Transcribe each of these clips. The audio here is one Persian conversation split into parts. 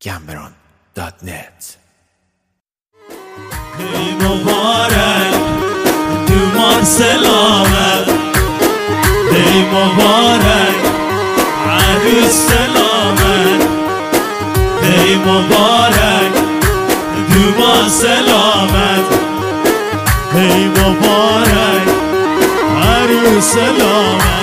Gamron.net. ای مبارک دومان سلامت، ای مبارک عروس سلامت، ای مبارک دومان سلامت، ای مبارک عروس سلامت.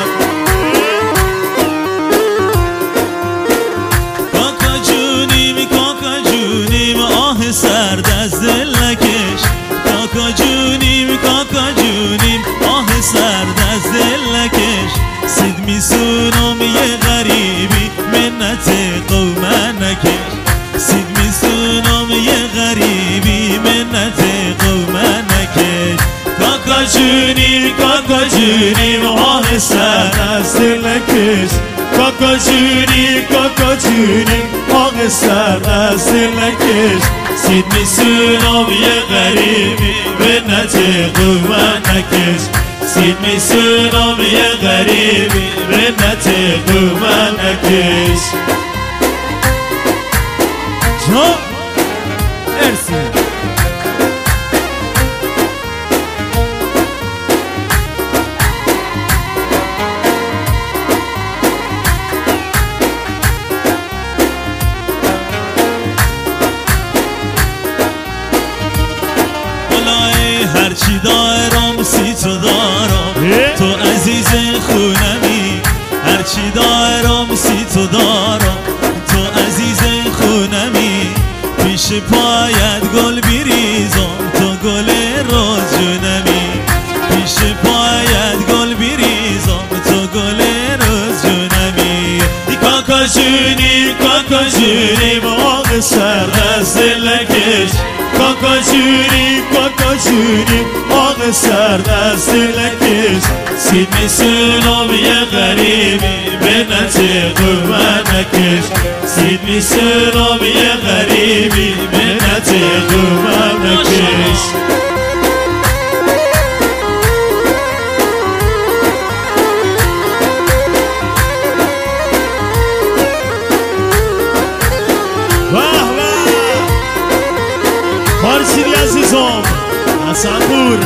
سرد از دل نکش کاکا جونیم، کاکا جونیم، آه سرد از دل نکش. سید میسونم یه غریبی منت قومن نکش، سید میسونم یه غریبی منت قومن نکش. کاکا جونیم، کاکا جونیم، آه سرد از دل نکش. کاکا جونیم، کاکا جونیم، آه سرد از دل نکش. سید میسونم یه غریبی منت قومن نکش، سید میسونم یه غریبی منت قومن نکش. جا ارسی هرچی دارم سی تو دارم، تو عزیز خونمی. هرچی دارم سی تو دارم، تو عزیز خونمی. پیش پایت گل بریزم، تو گل روز جونمی. پیش پایت گل بریزم، تو گل روز جونمی. کاکا جونی، کاکا جونی، باغ سر از دل نکش. کاکا جونی، کاکا جونی، آق سرد از دل نکش. سید میسونم یه غریبی منت قومن نکش، سید میسونم یه غریبی منت قومن نکش. فارسیری عزیزم حسن پور.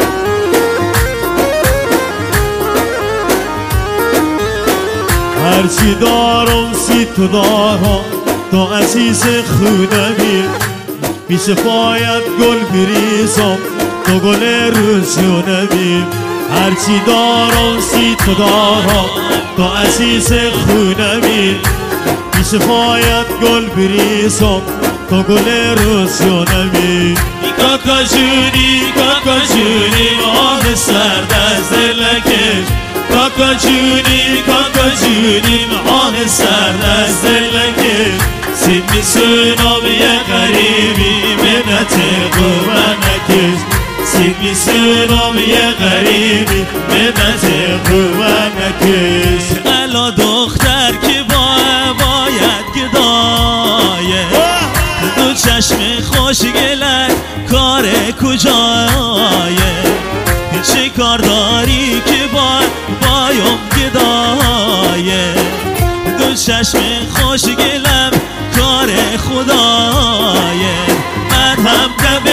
هرچی دارم سی تو دارم، تو عزیز خونمی. پیش پایت گل بریزم، تو گل روز جونمی. هرچی دارم سی تو دارم، تو عزیز خونمی. پیش پایت گل بریزم، تو گل روز جونمی. کاکا جونی، کاکا جونی، آه سرد از دل نکش. کاکا جونی، کاکا جونی، آه سرد از دل نکش. سید میسونم یه غریبی منت قومن نکش، سید میسونم یه غریبی منت قومن نکش. الا دختر که باید گدایه، دو چشم خوشگلت کار کجایه. چه کار داری که بایم گدایه. دو چشم خوشگلم کار خدایه. من هم دم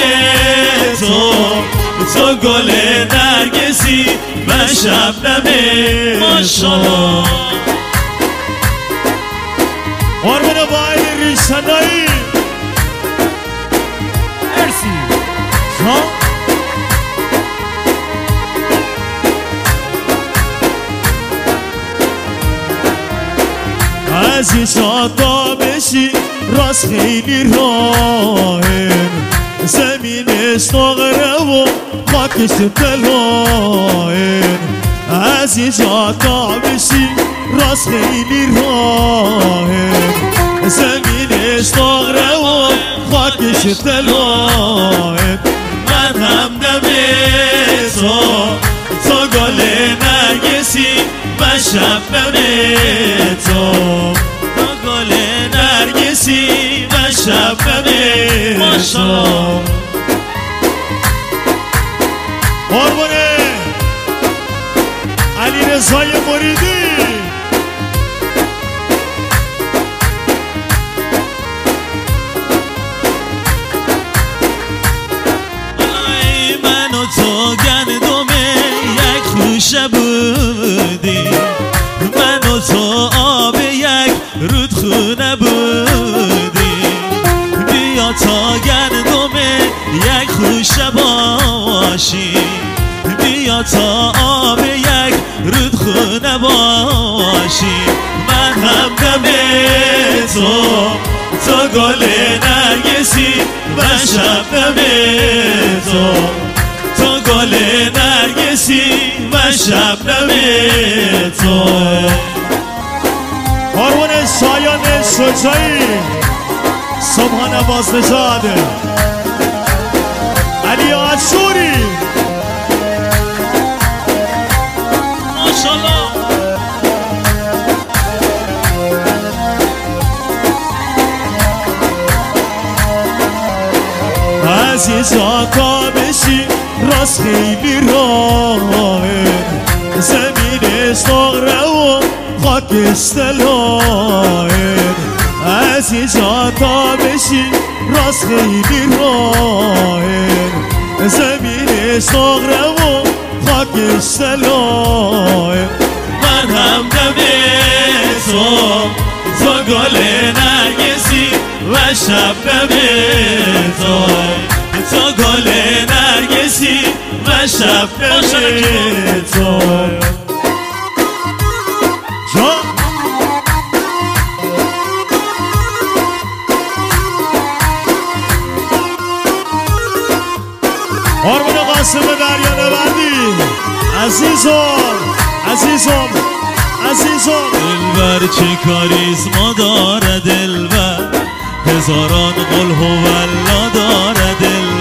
تو گل نرگسی، من شبنم ماشالله. قربون باید ریشتنایی ارسی ها. از یه جادا بشی راست خیلی راهن، زمینش ناغره و خاکش دلاهن. از یه جادا بشی راست خیلی راهن، زمینش ناغره و خاکش دلاهن. من هم دم تو گل نرگسی، من شبنم تو گل نرگسی، من شبنم ماشالله. قربونه علی رضای مریدی تا گندم یک خوشه باشی، بیا تا آب یک رودخونه باشی. من هم دم تو گل نرگسی و شبنم تو گل نرگسی و شبنم تو. آرمان شایان شجاعی، سبحان بازنژاد، علی عاشوری، ماشاءالله. عزیزا تا بشی راست خیلی راهه، زمین ساغره و خاک استلاهه. عزیزا تا بشی راست خیلی راهه، زمین ساغره و خاک استلاهه. من هم دم تو گل نرگسی و شبنم تو گل نرگسی و شبنم تو. آرمان قاسم دریانوردی، عزیزم دلبر چه کاریزما داره دلبر، هزاران قل هوالله داره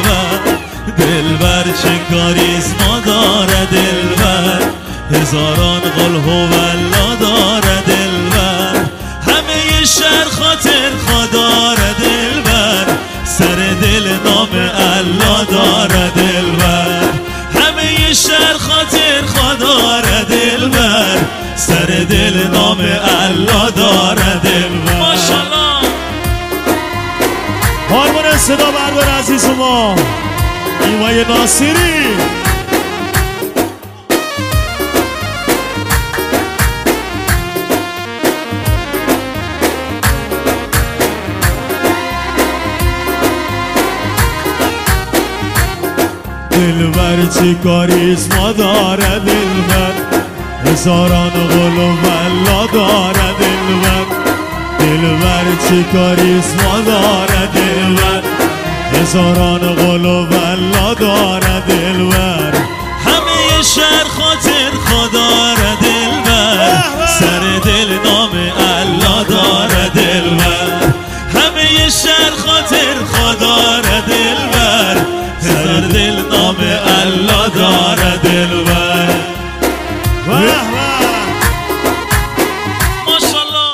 دلبر چه کاریزما داره دلبر، هزاران قل هوالله داره دلبر. همه شهر خاطر خداره دلبر، سر دل نام الله داره دلبر. همه شهر خاطر خداره دلبر، سر دل نام الله داره دلبر. ماشاءالله. آرمان صدا بردار عزیز ما، ایوای ناصری، دلبر چه کاریزما داره دلبر، هزاران قل والله داره دلبر چه کاریزما داره دلبر، هزاران قل والله داره دلبر. همه شهر خاطر خداره دلبر، سر دل نام الله داره دلبر. همه شهر خاطر خداره دلبر، سر دل نام الله داره دلبر. ماشاءالله.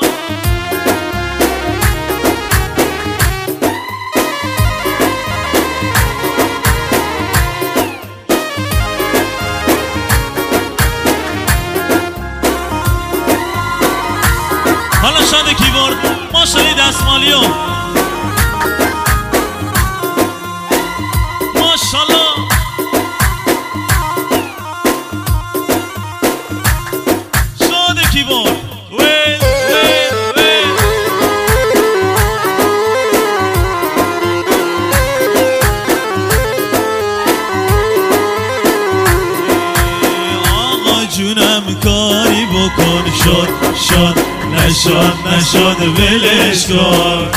حالا شاد کیبورد ماشاءالله دستمالیو ماشاءالله. شاد کیبورد آقا جونم کاری بکن، شد نشد ولش کن.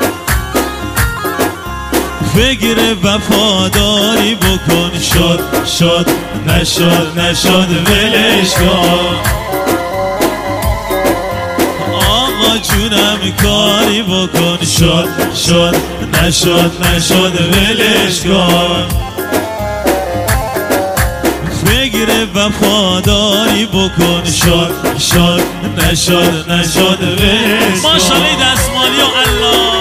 فکر وفاداری بکن، شد نشد ولش کن. آقا جونم کاری بکن، شد نشد ولش کن. فکر وفاداری بکن، شد نشد ولش کن. ماشاءالله دستمالی و الله.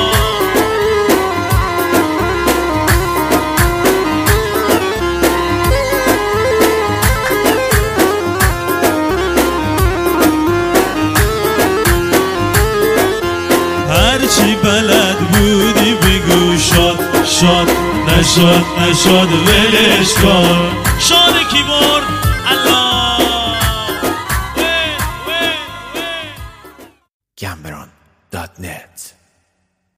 هرچی بلد بودی بگو، شد نشد ولش کن. شاد کیبورد الله. Cameron.net